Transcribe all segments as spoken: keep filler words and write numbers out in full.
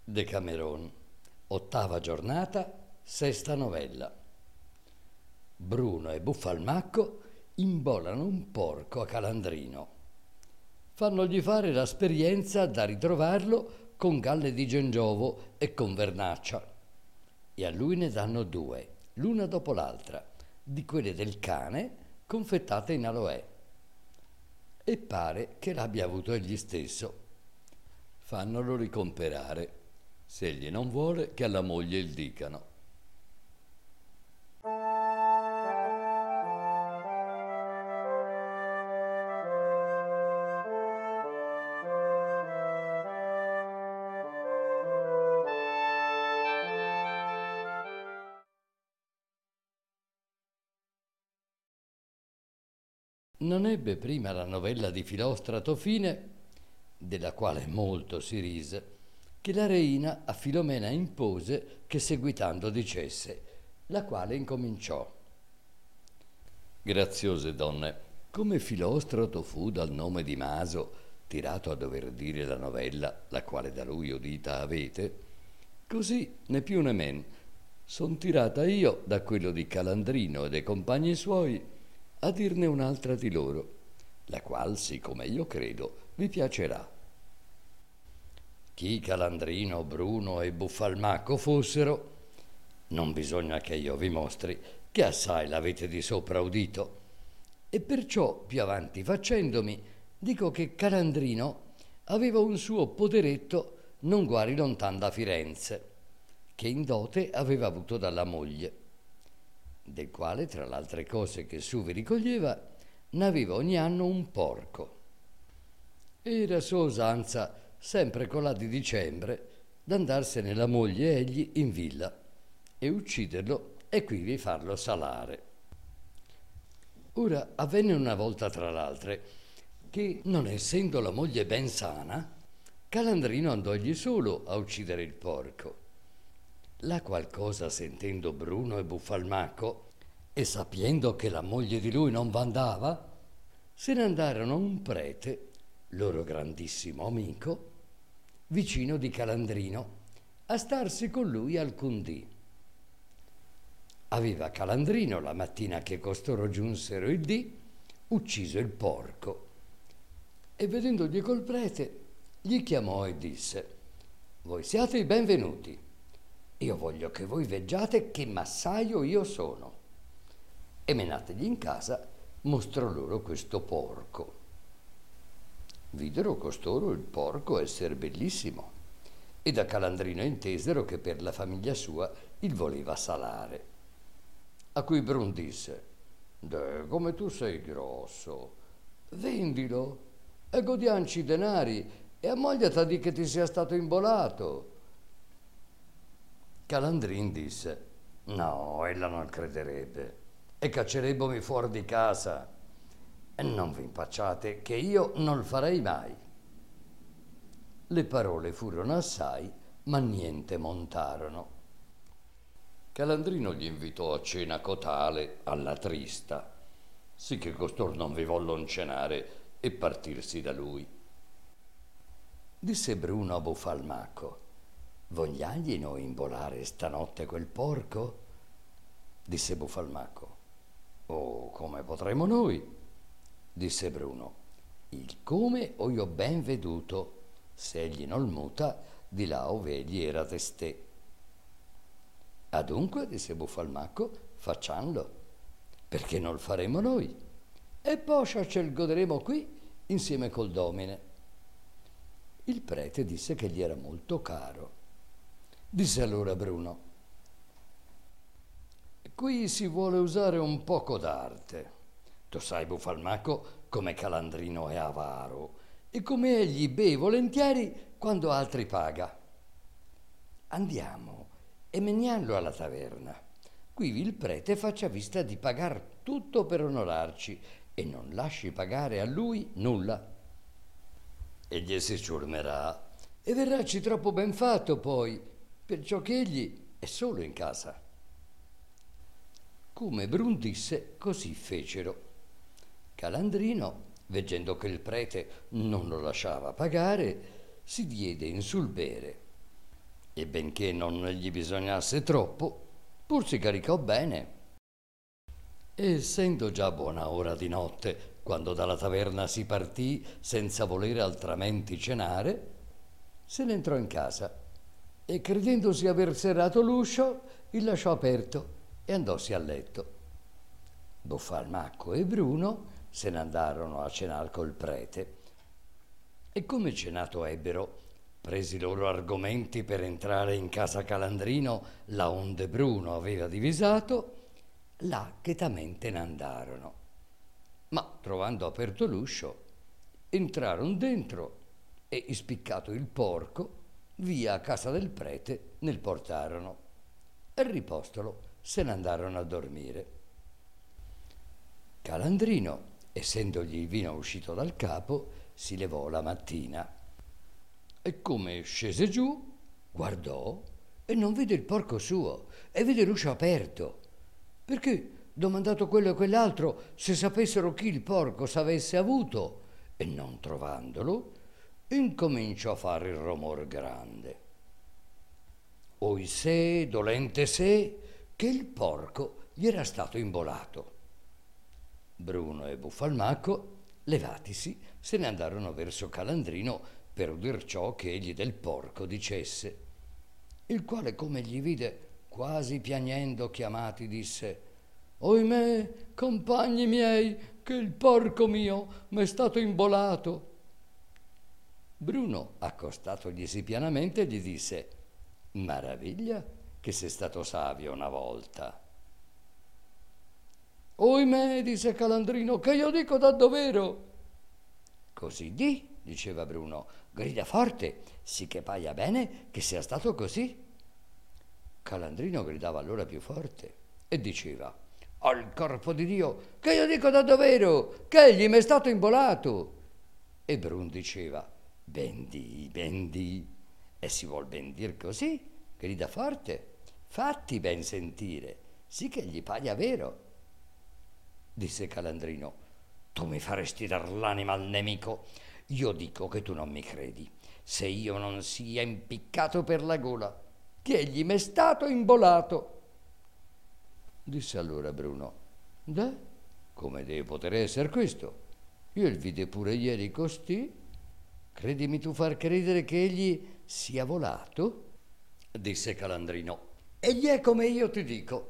Decameron, ottava giornata, sesta novella. Bruno e Buffalmacco imbolano un porco a Calandrino. Fannogli fare l'esperienza da ritrovarlo con galle di gengiovo e con vernaccia. E a lui ne danno due, l'una dopo l'altra, di quelle del cane confettate in aloè. E pare che l'abbia avuto egli stesso. Fannolo ricomperare. Se egli non vuole, che alla moglie il dicano. Non ebbe prima la novella di Filostrato fine, della quale molto si rise, che la reina a Filomena impose che seguitando dicesse, la quale incominciò. Graziose donne, come Filostrato fu dal nome di Maso tirato a dover dire la novella, la quale da lui udita avete, così né più né men son tirata io da quello di Calandrino e dei compagni suoi a dirne un'altra di loro, la qual, siccome io credo, vi piacerà. Chi Calandrino, Bruno e Buffalmacco fossero, non bisogna che io vi mostri, che assai l'avete di sopra udito, e perciò più avanti facendomi dico che Calandrino aveva un suo poderetto non guari lontan da Firenze, che in dote aveva avuto dalla moglie, del quale, tra l'altre cose che su vi ricoglieva, n'aveva ogni anno un porco. Era sua usanza sempre colà di dicembre d'andarsene la moglie e egli in villa e ucciderlo e quivi farlo salare. Ora avvenne una volta tra l'altre che, non essendo la moglie ben sana, Calandrino andògli solo a uccidere il porco, la qual cosa sentendo Bruno e Buffalmacco e sapiendo che la moglie di lui non v'andava, se ne andarono a un prete, loro grandissimo amico, vicino di Calandrino, a starsi con lui alcun dì. Aveva Calandrino, la mattina che costoro giunsero il dì, ucciso il porco, e vedendogli col prete, gli chiamò e disse: voi siate i benvenuti, io voglio che voi veggiate che massaio io sono. E menategli in casa, mostrò loro questo porco. Videro costoro il porco esser bellissimo, e da Calandrino intesero che per la famiglia sua il voleva salare. A cui Brun disse: De, come tu sei grosso, vendilo e godianci i denari e ammogliata di che ti sia stato imbolato. Calandrin disse: no, ella non crederebbe e caccerebbomi fuori di casa. E non vi impacciate che io non il farei mai. Le parole furono assai, ma niente montarono. Calandrino gli invitò a cena cotale alla trista, sì che costor non vi vollon cenare e partirsi da lui. Disse Bruno a Buffalmacco: vogliagli noi imbolare stanotte quel porco? Disse Buffalmacco: oh, come potremo noi? Disse Bruno: il come ho io ben veduto, se egli non muta, di là ove egli era testè. Adunque, disse Buffalmacco, faccianlo, perché non lo faremo noi, e poscia ce il goderemo qui insieme col domine. Il prete disse che gli era molto caro. Disse allora Bruno: qui si vuole usare un poco d'arte. Tu sai, Buffalmacco, come Calandrino è avaro e come egli beve volentieri quando altri paga. Andiamo e meniallo alla taverna. Quivi il prete faccia vista di pagar tutto per onorarci e non lasci pagare a lui nulla. Egli si ciurmerà e verràci troppo ben fatto poi, perciò che egli è solo in casa. Come Brun disse, così fecero. Calandrino, veggendo che il prete non lo lasciava pagare, si diede in sul bere e benché non gli bisognasse troppo, pur si caricò bene. E essendo già buona ora di notte, quando dalla taverna si partì senza volere altramente cenare, se ne entrò in casa e, credendosi aver serrato l'uscio, il lasciò aperto e andossi a letto. Buffalmacco e Bruno se ne andarono a cenar col prete e, come cenato ebbero, presi i loro argomenti per entrare in casa Calandrino, là onde Bruno aveva divisato, là chetamente ne andarono. Ma trovando aperto l'uscio, entrarono dentro e, ispiccato il porco, via a casa del prete nel portarono e, ripostolo, se ne andarono a dormire. Calandrino, essendogli il vino uscito dal capo, si levò la mattina e, come scese giù, guardò e non vide il porco suo e vide l'uscio aperto, perché, domandato quello e quell'altro se sapessero chi il porco s'avesse avuto, e non trovandolo, incominciò a fare il romor grande. Oisè, dolente sé, che il porco gli era stato imbolato. Bruno e Buffalmacco, levatisi, se ne andarono verso Calandrino per udir ciò che egli del porco dicesse, il quale, come gli vide quasi piagnendo chiamati, disse: «Oimè, compagni miei, che il porco mio m'è stato imbolato». Bruno, accostatoglisi pianamente, gli disse: «Maraviglia che sei stato savio una volta». «Oimè», disse Calandrino, «che io dico da dovero». «Così di», diceva Bruno, «grida forte, sì che paia bene che sia stato così». Calandrino gridava allora più forte e diceva: «Al corpo di Dio, che io dico da dovero, che egli m'è stato imbolato». E Brun diceva: «Ben di, ben di, e si vuol ben dir così, grida forte, fatti ben sentire, sì che gli paia vero». Disse Calandrino: «Tu mi faresti dar l'anima al nemico. Io dico che tu non mi credi, se io non sia impiccato per la gola, che egli m'è stato imbolato». Disse allora Bruno: «Deh, come deve poter essere questo? Io il vide pure ieri costì. Credimi tu far credere che egli sia volato?» Disse Calandrino: «Egli è come io ti dico».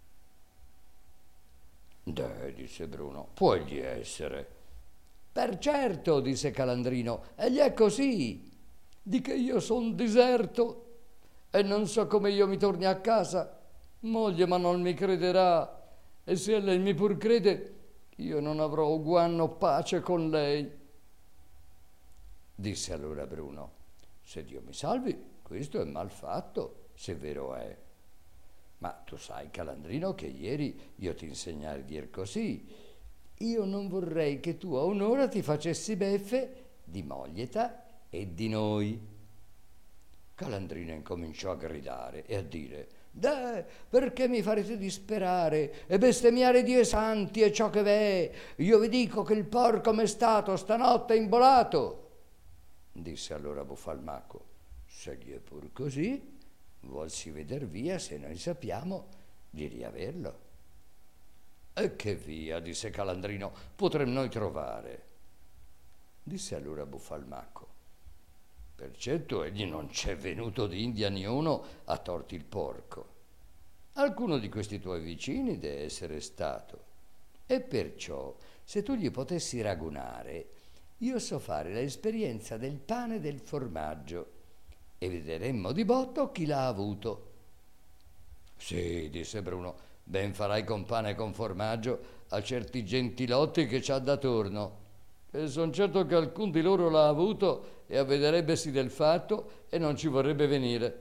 «Deh», disse Bruno, «può egli essere». «Per certo», disse Calandrino, «egli è così, di che io son diserto e non so come io mi torni a casa. Moglie ma non mi crederà, e se lei mi pur crede, io non avrò uguanno pace con lei». Disse allora Bruno: «Se Dio mi salvi, questo è mal fatto, se vero è. Ma tu sai, Calandrino, che ieri io ti insegnai a dir così. Io non vorrei che tu a un'ora ti facessi beffe di moglieta e di noi». Calandrino incominciò a gridare e a dire: «Deh, perché mi farete disperare e bestemmiare Dio e santi e ciò che v'è? Io vi dico che il porco m'è stato stanotte imbolato». Disse allora Buffalmacco: «Se gli è pur così, vuolsi veder via se noi sappiamo di riaverlo». «E che via», disse Calandrino, «potrem noi trovare?» Disse allora Buffalmacco: «Per certo egli non c'è venuto d'India niuno a torti il porco. Alcuno di questi tuoi vicini deve essere stato, e perciò, se tu gli potessi ragunare, io so fare l'esperienza del pane e del formaggio, e vedremmo di botto chi l'ha avuto». «Sì», disse Bruno, «ben farai con pane e con formaggio a certi gentilotti che c'ha da torno, e son certo che alcun di loro l'ha avuto e avvederebbesi del fatto e non ci vorrebbe venire».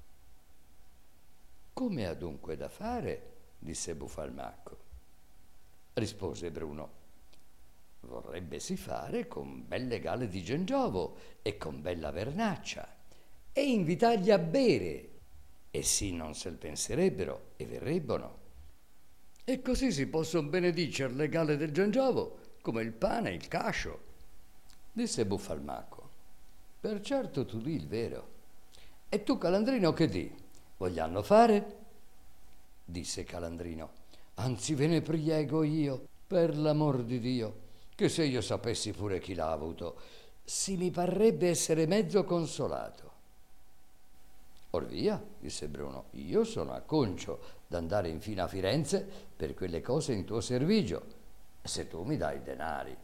«Come ha dunque da fare?» disse Buffalmacco. Rispose Bruno: «Vorrebbesi fare con belle gale di gengiovo e con bella vernaccia, e invitargli a bere, e sì non se l penserebbero e verrebbero. E così si possono benedicer le gale del gengiovo come il pane e il cascio». Disse Buffalmacco: «Per certo tu di il vero, E tu, Calandrino, che di? Vogliano fare? Disse Calandrino. Anzi, ve ne priego io, per l'amor di Dio, che se io sapessi pure chi l'ha avuto, si mi parrebbe essere mezzo consolato. Or via, disse Bruno, io sono acconcio d'andare infine a Firenze per quelle cose in tuo servigio, se tu mi dai denari.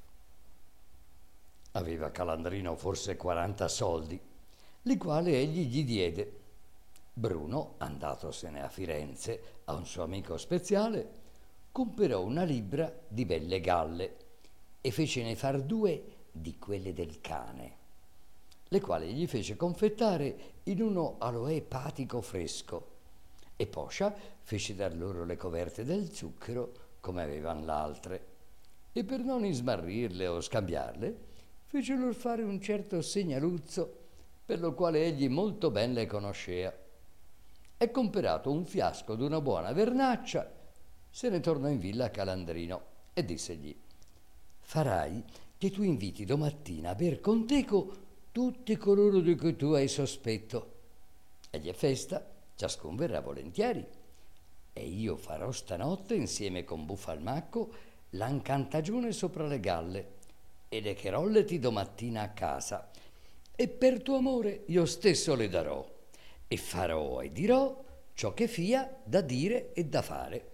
Aveva Calandrino forse quaranta soldi, li quali egli gli diede. Bruno, andatosene a Firenze a un suo amico speziale, comperò una libbra di belle galle e fecene far due di quelle del cane, le quali gli fece confettare in uno aloè epatico fresco, e poscia fece dar loro le coverte del zucchero come avevan l'altre, e per non ismarrirle o scambiarle fece loro fare un certo segnaluzzo, per lo quale egli molto ben le conoscea, e comperato un fiasco d'una buona vernaccia, se ne tornò in villa a Calandrino e dissegli: farai che tu inviti domattina a ber con teco tutti coloro di cui tu hai sospetto. Egli è festa, ciascun verrà volentieri, e io farò stanotte insieme con Buffalmacco l'ancantagione sopra le galle, e le cherolleti domattina a casa, e per tuo amore io stesso le darò, e farò e dirò ciò che fia da dire e da fare.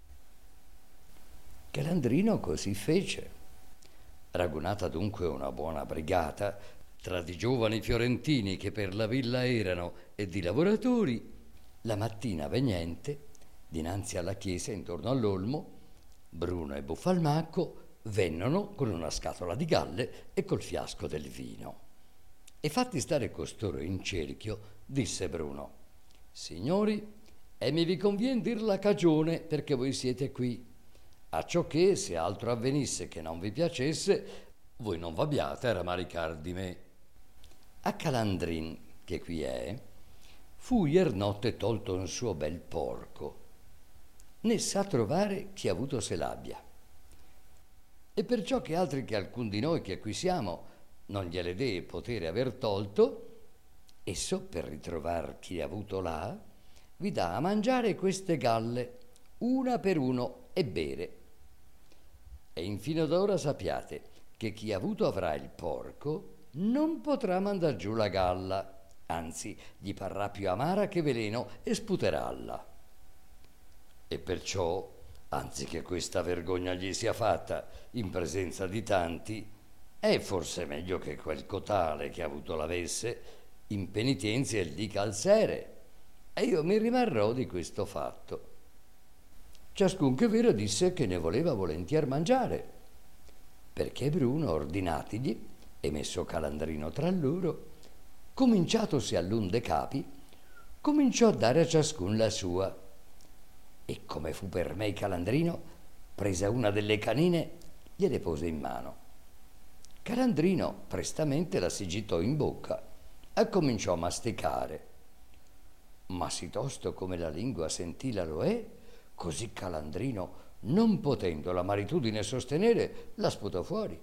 Calandrino così fece. Ragunata dunque una buona brigata tra di giovani fiorentini che per la villa erano e di lavoratori, la mattina vegnente, dinanzi alla chiesa intorno all'olmo, Bruno e Buffalmacco vennono con una scatola di galle e col fiasco del vino. E fatti stare costoro in cerchio, disse Bruno: signori, e mi vi convien dir la cagione perché voi siete qui, acciò che, se altro avvenisse che non vi piacesse, voi non v'abbiate a ramaricar di me. A Calandrin, che qui è, fu ier notte tolto un suo bel porco, né sa trovare chi avuto se l'abbia. E perciò che altri che alcun di noi che qui siamo non gliele dee potere aver tolto, esso, per ritrovar chi avuto là, vi dà a mangiare queste galle, una per uno, e bere. E infine d'ora sappiate che chi avuto avrà il porco non potrà mandar giù la galla, anzi gli parrà più amara che veleno e sputeralla. E perciò, anzi che questa vergogna gli sia fatta in presenza di tanti, è forse meglio che quel cotale che avuto l'avesse in penitenzia il dica al sere, e io mi rimarrò di questo fatto. Ciascun che vero disse che ne voleva volentier mangiare, perché Bruno, ordinatigli e messo Calandrino tra loro, cominciatosi all'un de capi, cominciò a dare a ciascun la sua, e come fu per me Calandrino, presa una delle canine, gliele pose in mano. Calandrino prestamente la si gittò in bocca e cominciò a masticare, ma sì tosto come la lingua sentì l'aloè, così Calandrino, non potendo la maritudine sostenere, la sputò fuori.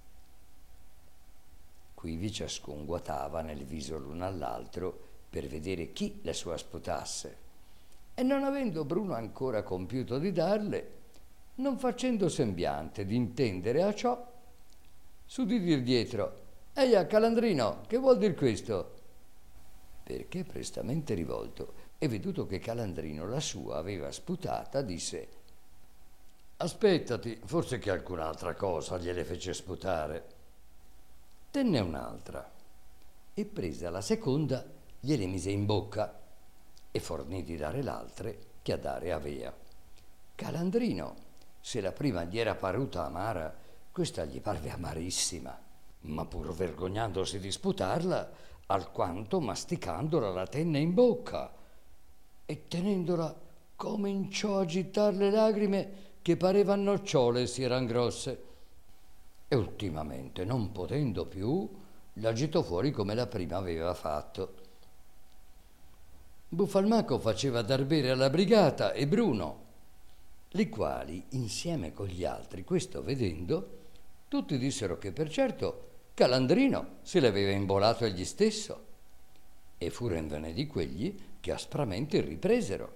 Quivi ciascun guatava nel viso l'uno all'altro per vedere chi la sua sputasse, e non avendo Bruno ancora compiuto di darle, non facendo sembiante d'intendere a ciò, s'udì dir dietro: eia, Calandrino, che vuol dir questo? Perché prestamente rivolto e veduto che Calandrino la sua aveva sputata, disse: aspettati, forse che alcun'altra cosa gliele fece sputare. Tenne un'altra e presa la seconda gliele mise in bocca, e fornì di dare l'altre che a dare avea. Calandrino, se la prima gli era paruta amara, questa gli parve amarissima, ma pur vergognandosi di sputarla, alquanto masticandola la tenne in bocca, e tenendola cominciò a gittar le lagrime che parevan nocciole si eran grosse, e ultimamente, non potendo più, la gittò fuori come la prima aveva fatto. Buffalmacco faceva dar bere alla brigata e Bruno, li quali, insieme con gli altri, questo vedendo, tutti dissero che per certo Calandrino se l'aveva imbolato egli stesso. e furono di quegli che aspramente ripresero.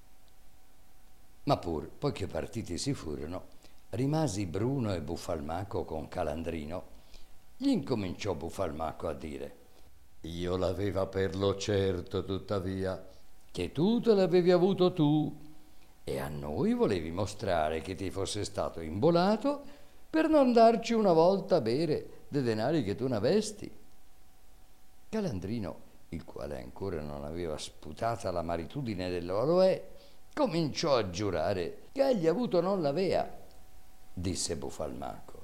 Ma pur, poi che partiti si furono, rimasi Bruno e Buffalmacco con Calandrino. Gli incominciò Buffalmacco a dire: io l'aveva per lo certo, tuttavia, che tu te l'avevi avuto tu, e a noi volevi mostrare che ti fosse stato imbolato per non darci una volta a bere dei denari che tu n'avesti. Calandrino, il quale ancora non aveva sputata la maritudine dell'Oloè, cominciò a giurare che egli avuto non l'avea. Disse Buffalmacco: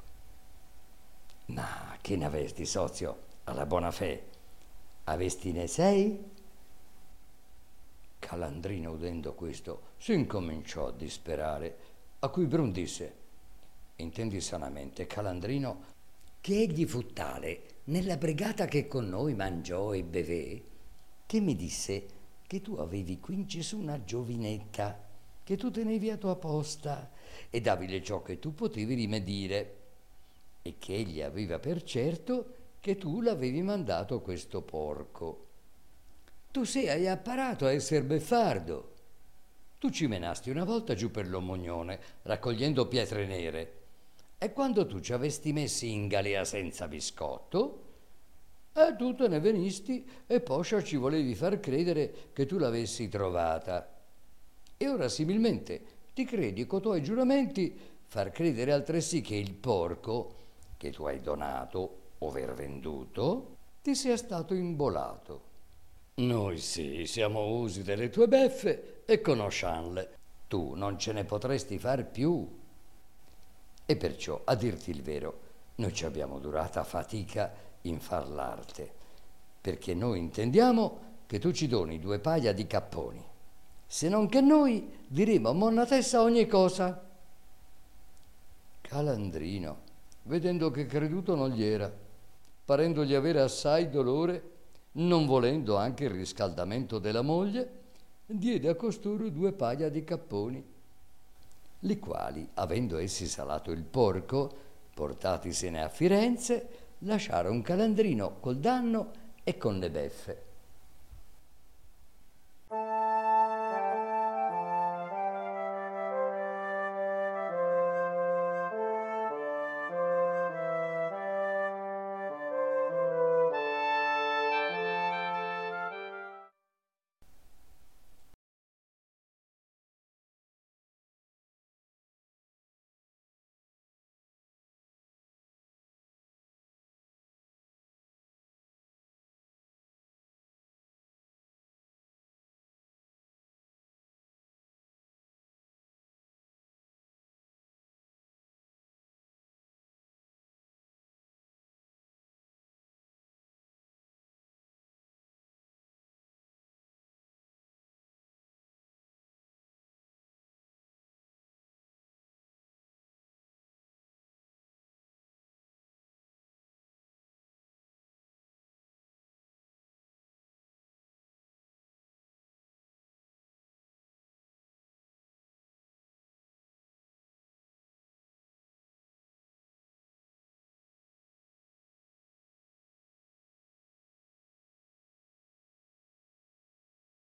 ma che n'avesti, sozio, alla buona fe? Avesti ne sei? Calandrino, udendo questo, si incominciò a disperare, a cui Brun disse: intendi sanamente, Calandrino, che egli fu tale nella brigata che con noi mangiò e bevé, che mi disse che tu avevi quinci su una giovinetta, che tu tenevi a tua posta e davile ciò che tu potevi rimedire, e che egli aveva per certo che tu l'avevi mandato questo porco. Tu sei apparato a esser beffardo. Tu ci menasti una volta giù per l'Omognone, raccogliendo pietre nere, e quando tu ci avesti messi in galea senza biscotto, e tu te ne venisti e poscia ci volevi far credere che tu l'avessi trovata. E ora similmente ti credi co tuoi giuramenti far credere altresì che il porco che tu hai donato, over venduto, ti sia stato imbolato. Noi sì, siamo usi delle tue beffe e conoscianle. Tu non ce ne potresti far più. E perciò, a dirti il vero, noi ci abbiamo durata fatica in far l'arte, perché noi intendiamo che tu ci doni due paia di capponi, se non che noi diremo a monnatessa ogni cosa. Calandrino, vedendo che creduto non gli era, parendogli avere assai dolore, non volendo anche il riscaldamento della moglie, diede a costoro due paia di capponi, li quali, avendo essi salato il porco, portatisene a Firenze, lasciarono Calandrino col danno e con le beffe.